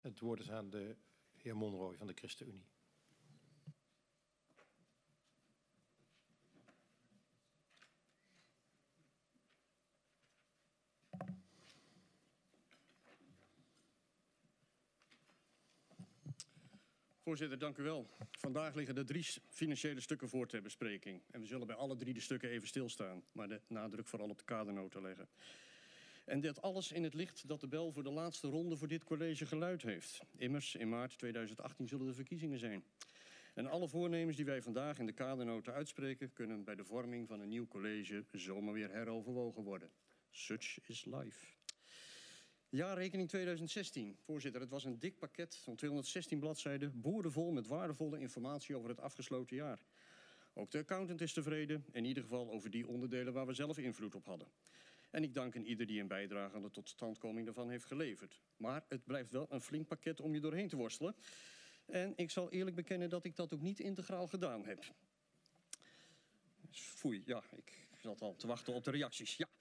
Het woord is aan de heer Monrooy van de ChristenUnie. Voorzitter, dank u wel. Vandaag liggen er 3 financiële stukken voor ter bespreking. En we zullen bij alle 3 de stukken even stilstaan, maar de nadruk vooral op de kadernota leggen. En dit alles in het licht dat de bel voor de laatste ronde voor dit college geluid heeft. Immers, in maart 2018 zullen de verkiezingen zijn. En alle voornemens die wij vandaag in de kadernota uitspreken, kunnen bij de vorming van een nieuw college zomaar weer heroverwogen worden. Such is life. Jaarrekening 2016. Voorzitter, het was een dik pakket van 216 bladzijden, boordevol met waardevolle informatie over het afgesloten jaar. Ook de accountant is tevreden, in ieder geval over die onderdelen waar we zelf invloed op hadden. En ik dank ieder die een bijdrage aan de totstandkoming daarvan heeft geleverd. Maar het blijft wel een flink pakket om je doorheen te worstelen. En ik zal eerlijk bekennen dat ik dat ook niet integraal gedaan heb. Foei, ja, ik zat al te wachten op de reacties. Ja.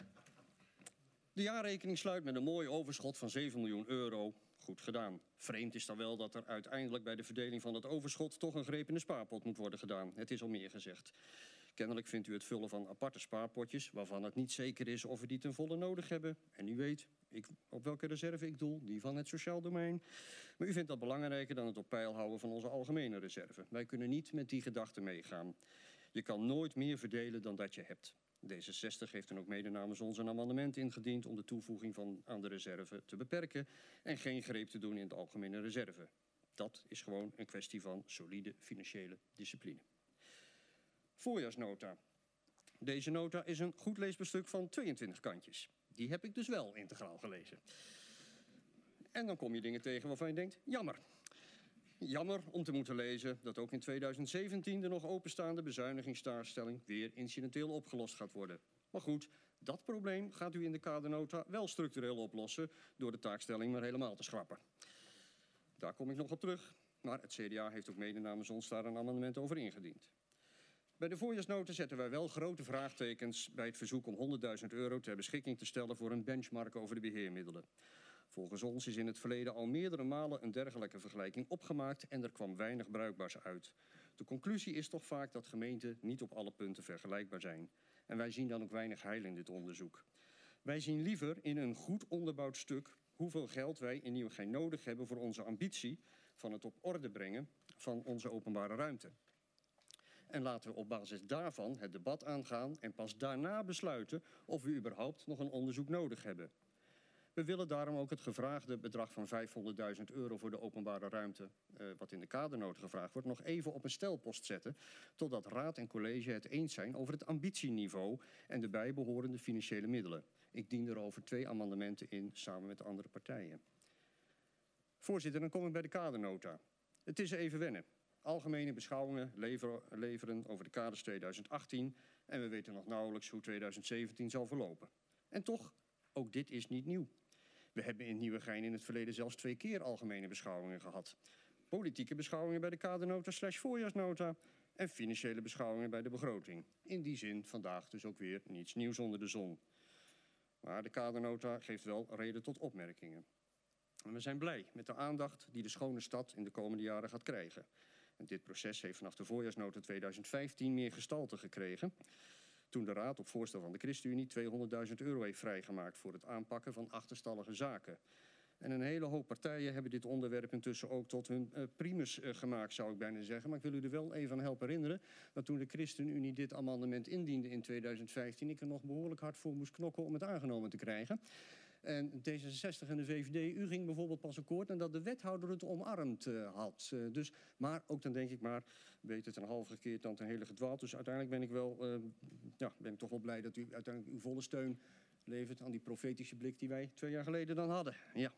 De jaarrekening sluit met een mooi overschot van 7 miljoen euro. Goed gedaan. Vreemd is dan wel dat er uiteindelijk bij de verdeling van het overschot toch een greep in de spaarpot moet worden gedaan. Het is al meer gezegd. Kennelijk vindt u het vullen van aparte spaarpotjes, waarvan het niet zeker is of we die ten volle nodig hebben. En u weet op welke reserve ik doel, die van het sociaal domein. Maar u vindt dat belangrijker dan het op peil houden van onze algemene reserve. Wij kunnen niet met die gedachte meegaan. Je kan nooit meer verdelen dan dat je hebt. D66 heeft dan ook mede namens ons een amendement ingediend om de toevoeging aan de reserve te beperken en geen greep te doen in de algemene reserve. Dat is gewoon een kwestie van solide financiële discipline. Voorjaarsnota. Deze nota is een goed leesbaar stuk van 22 kantjes. Die heb ik dus wel integraal gelezen. En dan kom je dingen tegen waarvan je denkt, jammer. Jammer om te moeten lezen dat ook in 2017 de nog openstaande bezuinigingstaakstelling weer incidenteel opgelost gaat worden. Maar goed, dat probleem gaat u in de kadernota wel structureel oplossen door de taakstelling maar helemaal te schrappen. Daar kom ik nog op terug, maar het CDA heeft ook mede namens ons daar een amendement over ingediend. Bij de voorjaarsnota zetten wij wel grote vraagtekens bij het verzoek om 100.000 euro ter beschikking te stellen voor een benchmark over de beheermiddelen. Volgens ons is in het verleden al meerdere malen een dergelijke vergelijking opgemaakt en er kwam weinig bruikbaars uit. De conclusie is toch vaak dat gemeenten niet op alle punten vergelijkbaar zijn. En wij zien dan ook weinig heil in dit onderzoek. Wij zien liever in een goed onderbouwd stuk hoeveel geld wij in Nieuwegein nodig hebben voor onze ambitie van het op orde brengen van onze openbare ruimte. En laten we op basis daarvan het debat aangaan en pas daarna besluiten of we überhaupt nog een onderzoek nodig hebben. We willen daarom ook het gevraagde bedrag van 500.000 euro voor de openbare ruimte, wat in de kadernota gevraagd wordt, nog even op een stelpost zetten, totdat raad en college het eens zijn over het ambitieniveau en de bijbehorende financiële middelen. Ik dien erover 2 amendementen in, samen met de andere partijen. Voorzitter, dan kom ik bij de kadernota. Het is even wennen. Algemene beschouwingen leveren over de kaders 2018 en we weten nog nauwelijks hoe 2017 zal verlopen. En toch, ook dit is niet nieuw. We hebben in Nieuwegein in het verleden zelfs 2 keer algemene beschouwingen gehad. Politieke beschouwingen bij de kadernota/voorjaarsnota en financiële beschouwingen bij de begroting. In die zin vandaag dus ook weer niets nieuws onder de zon. Maar de kadernota geeft wel reden tot opmerkingen. En we zijn blij met de aandacht die de schone stad in de komende jaren gaat krijgen. En dit proces heeft vanaf de voorjaarsnota 2015 meer gestalte gekregen, toen de Raad op voorstel van de ChristenUnie 200.000 euro heeft vrijgemaakt voor het aanpakken van achterstallige zaken. En een hele hoop partijen hebben dit onderwerp intussen ook tot hun primus gemaakt, zou ik bijna zeggen. Maar ik wil u er wel even aan helpen herinneren dat toen de ChristenUnie dit amendement indiende in 2015... ik er nog behoorlijk hard voor moest knokken om het aangenomen te krijgen. En D66 en de VVD, u ging bijvoorbeeld pas akkoord nadat de wethouder het omarmd had. Maar ook dan denk ik maar, beter ten halve gekeerd dan ten hele gedwaald. Dus uiteindelijk ben ik wel, ben ik toch wel blij dat u uiteindelijk uw volle steun levert aan die profetische blik die wij 2 jaar geleden dan hadden. Ja.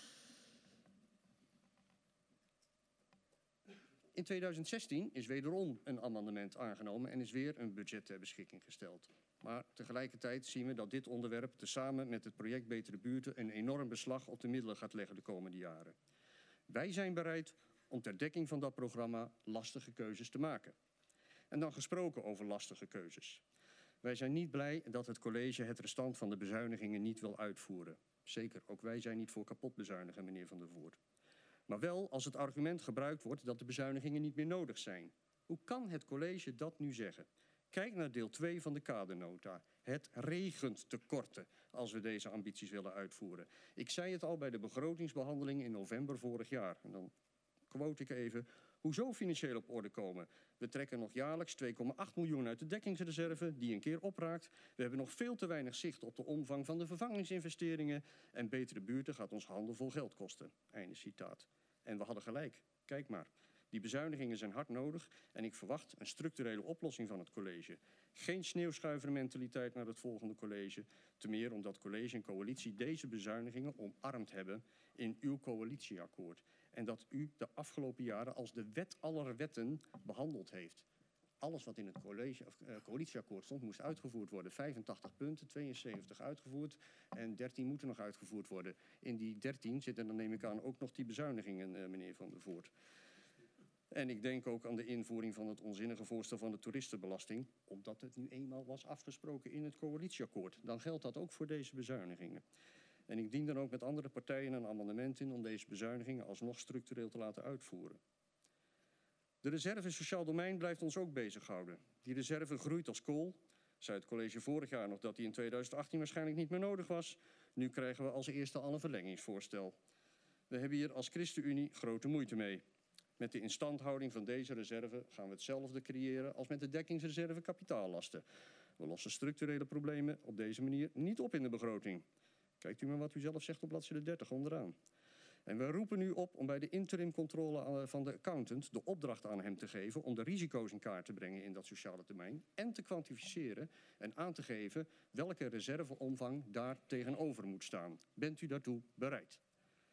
In 2016 is wederom een amendement aangenomen en is weer een budget ter beschikking gesteld. Maar tegelijkertijd zien we dat dit onderwerp tezamen met het project Betere Buurten een enorm beslag op de middelen gaat leggen de komende jaren. Wij zijn bereid om ter dekking van dat programma lastige keuzes te maken. En dan gesproken over lastige keuzes. Wij zijn niet blij dat het college het restant van de bezuinigingen niet wil uitvoeren. Zeker, ook wij zijn niet voor kapot bezuinigen, meneer Van der Voort. Maar wel als het argument gebruikt wordt dat de bezuinigingen niet meer nodig zijn. Hoe kan het college dat nu zeggen? Kijk naar deel 2 van de kadernota. Het regent tekorten als we deze ambities willen uitvoeren. Ik zei het al bij de begrotingsbehandeling in november vorig jaar. En dan quote ik even. Hoezo financieel op orde komen? We trekken nog jaarlijks 2,8 miljoen uit de dekkingsreserve, die een keer opraakt. We hebben nog veel te weinig zicht op de omvang van de vervangingsinvesteringen. En betere buurten gaat ons handenvol geld kosten. Einde citaat. En we hadden gelijk. Kijk maar. Die bezuinigingen zijn hard nodig en ik verwacht een structurele oplossing van het college. Geen sneeuwschuivermentaliteit naar het volgende college. Te meer omdat college en coalitie deze bezuinigingen omarmd hebben in uw coalitieakkoord. En dat u de afgelopen jaren als de wet aller wetten behandeld heeft. Alles wat in het coalitieakkoord stond moest uitgevoerd worden. 85 punten, 72 uitgevoerd en 13 moeten nog uitgevoerd worden. In die 13 zitten dan neem ik aan ook nog die bezuinigingen, meneer Van der Voort. En ik denk ook aan de invoering van het onzinnige voorstel van de toeristenbelasting, omdat het nu eenmaal was afgesproken in het coalitieakkoord. Dan geldt dat ook voor deze bezuinigingen. En ik dien dan ook met andere partijen een amendement in om deze bezuinigingen alsnog structureel te laten uitvoeren. De reserve sociaal domein blijft ons ook bezighouden. Die reserve groeit als kool. Zei het college vorig jaar nog dat die in 2018 waarschijnlijk niet meer nodig was. Nu krijgen we als eerste al een verlengingsvoorstel. We hebben hier als ChristenUnie grote moeite mee. Met de instandhouding van deze reserve gaan we hetzelfde creëren als met de dekkingsreserve kapitaallasten. We lossen structurele problemen op deze manier niet op in de begroting. Kijkt u maar wat u zelf zegt op bladzijde 30 onderaan. En we roepen nu op om bij de interimcontrole van de accountant de opdracht aan hem te geven om de risico's in kaart te brengen in dat sociale termijn en te kwantificeren en aan te geven welke reserveomvang daar tegenover moet staan. Bent u daartoe bereid?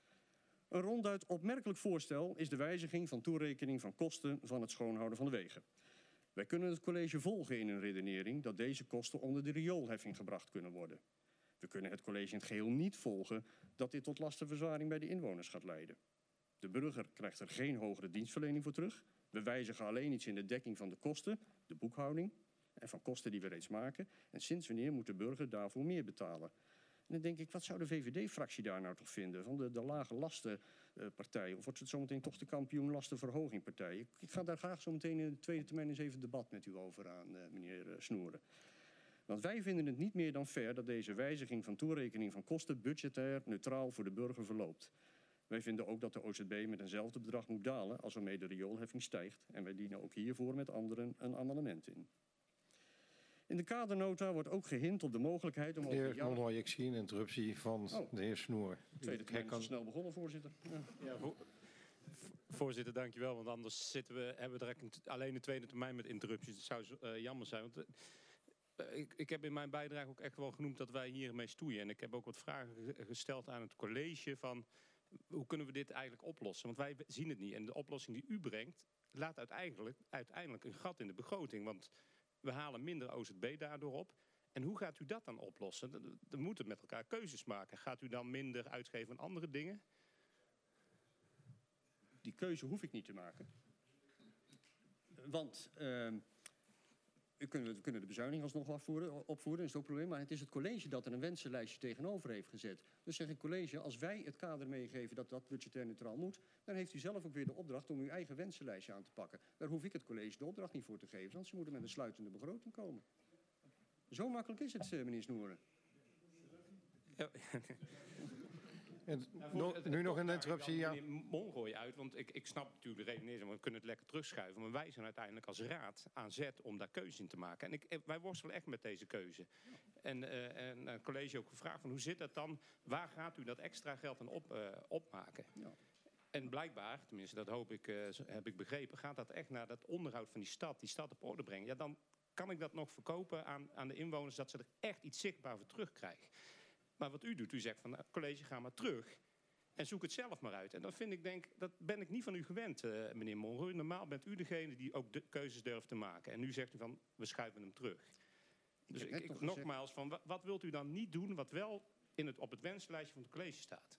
Een ronduit opmerkelijk voorstel is de wijziging van toerekening van kosten van het schoonhouden van de wegen. Wij kunnen het college volgen in een redenering dat deze kosten onder de rioolheffing gebracht kunnen worden. We kunnen het college in het geheel niet volgen dat dit tot lastenverzwaring bij de inwoners gaat leiden. De burger krijgt er geen hogere dienstverlening voor terug. We wijzigen alleen iets in de dekking van de kosten, de boekhouding en van kosten die we reeds maken. En sinds wanneer moet de burger daarvoor meer betalen? En dan denk ik, wat zou de VVD-fractie daar nou toch vinden? Van de lage lastenpartij? Of wordt het zometeen toch de kampioen lastenverhogingpartij? Ik ga daar graag zometeen in de tweede termijn eens even debat met u over aan, meneer Snoeren. Want wij vinden het niet meer dan fair dat deze wijziging van toerekening van kosten budgetair neutraal voor de burger verloopt. Wij vinden ook dat de OZB met eenzelfde bedrag moet dalen als waarmee de rioolheffing stijgt. En wij dienen ook hiervoor met anderen een amendement in. In de kadernota wordt ook gehind op de mogelijkheid om... Meneer Monroy, ik zie een interruptie van de heer Snoer. Tweede termijn is te snel begonnen, voorzitter. Ja, voorzitter, dankjewel. Want anders hebben we direct alleen de tweede termijn met interrupties. Dat zou jammer zijn. Want ik heb in mijn bijdrage ook echt wel genoemd dat wij hiermee stoeien. En ik heb ook wat vragen gesteld aan het college van... Hoe kunnen we dit eigenlijk oplossen? Want wij zien het niet. En de oplossing die u brengt laat uiteindelijk een gat in de begroting. Want we halen minder OZB daardoor op. En hoe gaat u dat dan oplossen? We moeten met elkaar keuzes maken. Gaat u dan minder uitgeven aan andere dingen? Die keuze hoef ik niet te maken. Want we kunnen de bezuiniging alsnog opvoeren, is ook een probleem. Maar het is het college dat er een wensenlijstje tegenover heeft gezet. Dus zeg ik, college, als wij het kader meegeven dat dat budgetair neutraal moet... dan heeft u zelf ook weer de opdracht om uw eigen wensenlijstje aan te pakken. Daar hoef ik het college de opdracht niet voor te geven, want ze moeten met een sluitende begroting komen. Zo makkelijk is het, meneer Snoeren. Ja. En nu nog een interruptie, ja. Meneer Monroy uit, want ik snap natuurlijk de redenering, want we kunnen het lekker terugschuiven. Maar wij zijn uiteindelijk als raad aan zet om daar keuze in te maken. En wij worstelen echt met deze keuze. En het college ook gevraagd van hoe zit dat dan? Waar gaat u dat extra geld aan opmaken? Ja. En blijkbaar, tenminste dat heb ik begrepen, gaat dat echt naar dat onderhoud van die stad op orde brengen. Ja, dan kan ik dat nog verkopen aan de inwoners dat ze er echt iets zichtbaar voor terugkrijgen. Maar wat u doet, u zegt van nou, college, ga maar terug en zoek het zelf maar uit. En dat dat ben ik niet van u gewend, meneer Monroy. Normaal bent u degene die ook de keuzes durft te maken. En nu zegt u van, we schuiven hem terug. Dus nogmaals, van, wat wilt u dan niet doen wat wel op het wenslijstje van het college staat?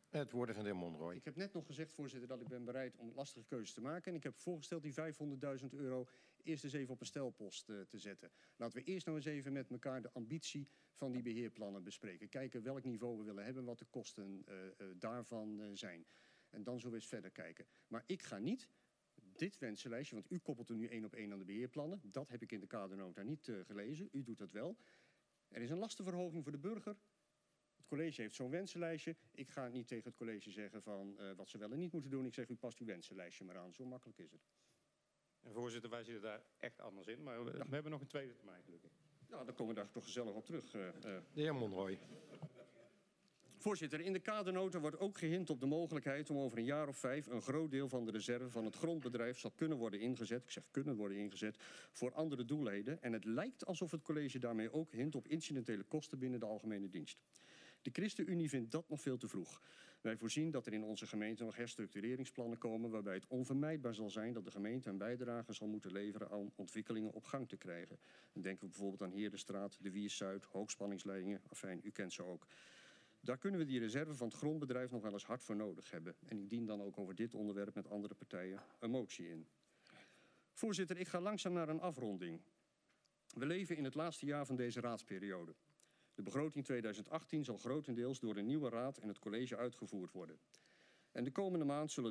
Het woord is aan de heer Monroy. Ik heb net nog gezegd, voorzitter, dat ik ben bereid om lastige keuzes te maken. En ik heb voorgesteld die €500.000 eerst eens even op een stelpost te zetten. Laten we eerst nou eens even met elkaar de ambitie van die beheerplannen bespreken. Kijken welk niveau we willen hebben, wat de kosten daarvan zijn. En dan zullen we eens verder kijken. Maar ik ga niet dit wensenlijstje, want u koppelt er nu 1 op 1 aan de beheerplannen. Dat heb ik in de kadernota niet gelezen. U doet dat wel. Er is een lastenverhoging voor de burger. Het college heeft zo'n wensenlijstje. Ik ga niet tegen het college zeggen van wat ze wel en niet moeten doen. Ik zeg, u past uw wensenlijstje maar aan. Zo makkelijk is het. En voorzitter, wij zitten daar echt anders in. Maar we hebben nog een tweede termijn, gelukkig. Nou, dan komen we daar toch gezellig op terug. De heer Monroy. Voorzitter, in de kadernota wordt ook gehind op de mogelijkheid om over een jaar of 5 een groot deel van de reserve van het grondbedrijf zal kunnen worden ingezet. Ik zeg kunnen worden ingezet voor andere doeleinden. En het lijkt alsof het college daarmee ook hint op incidentele kosten binnen de algemene dienst. De ChristenUnie vindt dat nog veel te vroeg. Wij voorzien dat er in onze gemeente nog herstructureringsplannen komen waarbij het onvermijdbaar zal zijn dat de gemeente een bijdrage zal moeten leveren aan ontwikkelingen op gang te krijgen. Dan denken we bijvoorbeeld aan Heerdenstraat, de Wiers-Zuid, hoogspanningsleidingen. Enfin, u kent ze ook. Daar kunnen we die reserve van het grondbedrijf nog wel eens hard voor nodig hebben. En ik dien dan ook over dit onderwerp met andere partijen een motie in. Voorzitter, ik ga langzaam naar een afronding. We leven in het laatste jaar van deze raadsperiode. De begroting 2018 zal grotendeels door de nieuwe raad en het college uitgevoerd worden. En de komende maanden zullen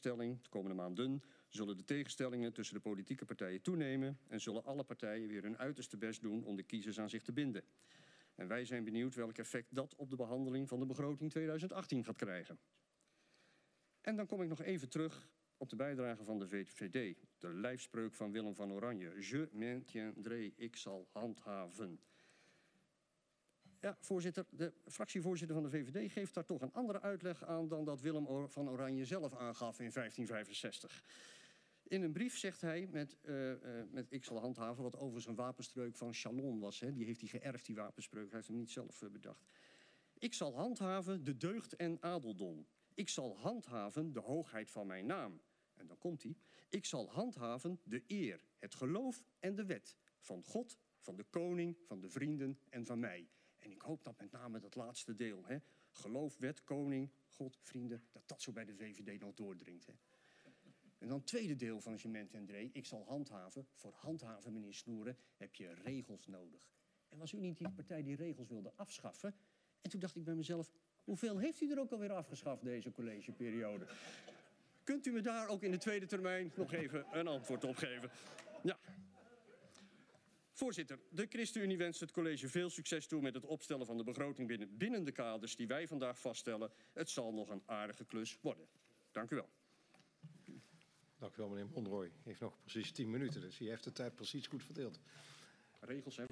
de tegenstellingen tussen de politieke partijen toenemen en zullen alle partijen weer hun uiterste best doen om de kiezers aan zich te binden. En wij zijn benieuwd welk effect dat op de behandeling van de begroting 2018 gaat krijgen. En dan kom ik nog even terug op de bijdrage van de VVD. De lijfspreuk van Willem van Oranje. Je maintiendrai, ik zal handhaven. Ja, voorzitter, de fractievoorzitter van de VVD geeft daar toch een andere uitleg aan dan dat Willem van Oranje zelf aangaf in 1565. In een brief zegt hij met ik zal handhaven, wat overigens een wapenspreuk van Chalon was. Hè. Die heeft hij geërfd, die wapenspreuk. Hij heeft hem niet zelf bedacht. Ik zal handhaven de deugd en adeldom. Ik zal handhaven de hoogheid van mijn naam. En dan komt hij. Ik zal handhaven de eer, het geloof en de wet. Van God, van de koning, van de vrienden en van mij. En ik hoop dat met name dat laatste deel. Hè, geloof, wet, koning, God, vrienden. Dat zo bij de VVD nog doordringt. Hè. En dan het tweede deel van je maintiendrai. Ik zal handhaven. Voor handhaven, meneer Snoeren, heb je regels nodig. En was u niet die partij die regels wilde afschaffen? En toen dacht ik bij mezelf, hoeveel heeft u er ook alweer afgeschaft deze collegeperiode? Kunt u me daar ook in de tweede termijn nog even een antwoord op geven? Ja. Voorzitter, de ChristenUnie wenst het college veel succes toe met het opstellen van de begroting binnen de kaders die wij vandaag vaststellen. Het zal nog een aardige klus worden. Dank u wel. Dank u wel, meneer Monroy. Hij heeft nog precies 10 minuten, dus hij heeft de tijd precies goed verdeeld. Regels, hè?